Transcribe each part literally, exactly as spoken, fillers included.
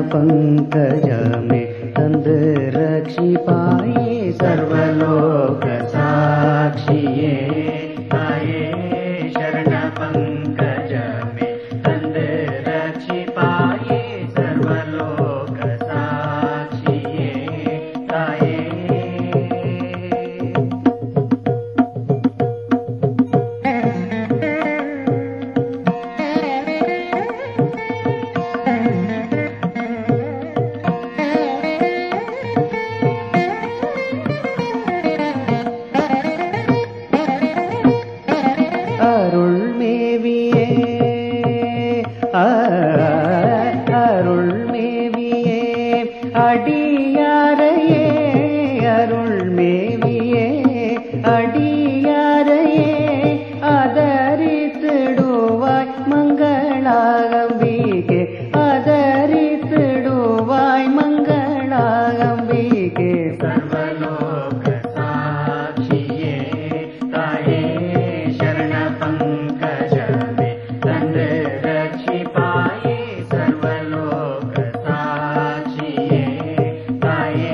पंकज में तंद रक्षि पाए सर्वलोक साक्षिये ताये शरण पंकज में तंद रक्षि पाए सर्वलोक साक्षिये ताये। அருள் மேவியே அருள் மேவியே அடியாரையே அருள் மேவியே அடியாரையே ஆதரித்திடுவாய் மங்களாம்பிகே ஆதரித்திடுவாய் மங்களாம்பிகே சர்வலோக சாட்சியே தாயே शरण पंकज में तंद रक्षि पाए सर्वलोक साक्षिये ताये।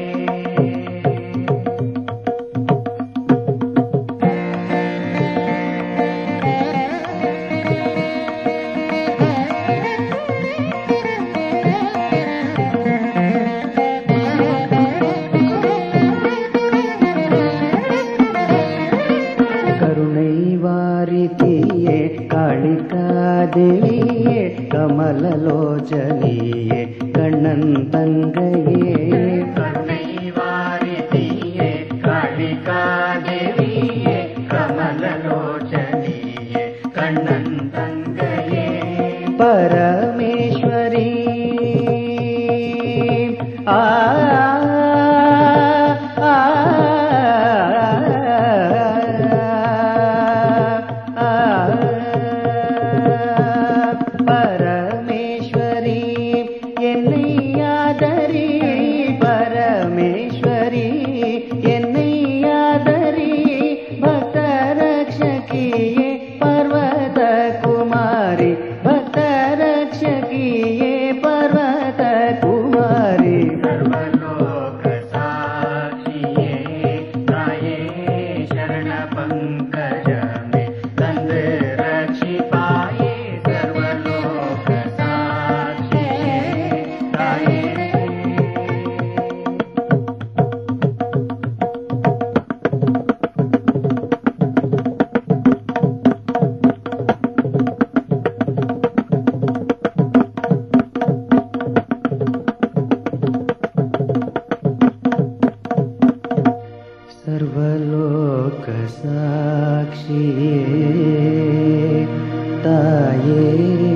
करुणै वारितिये कालिका देविये कमललोचनिये कण्णन् तङ्गये करुणै वारितिये कालिका देविये कमललोचनिये कण्णन् तङ्गये परमेश्वरी आ परमेश्वरी என்னை ஆதரி பரமேஸ்வரி என்னை ஆதரி பக்த ரக்ஷகியே பர்வத குமாரி பக்த ரக்ஷகியே பர்வத குமாரி सर्वलोक साक्षिये ताये शरण पंकज में तंद रक्षि पाए सर्वलोक साक्षिये ताये। सर्वलोक साक्षिये ताये।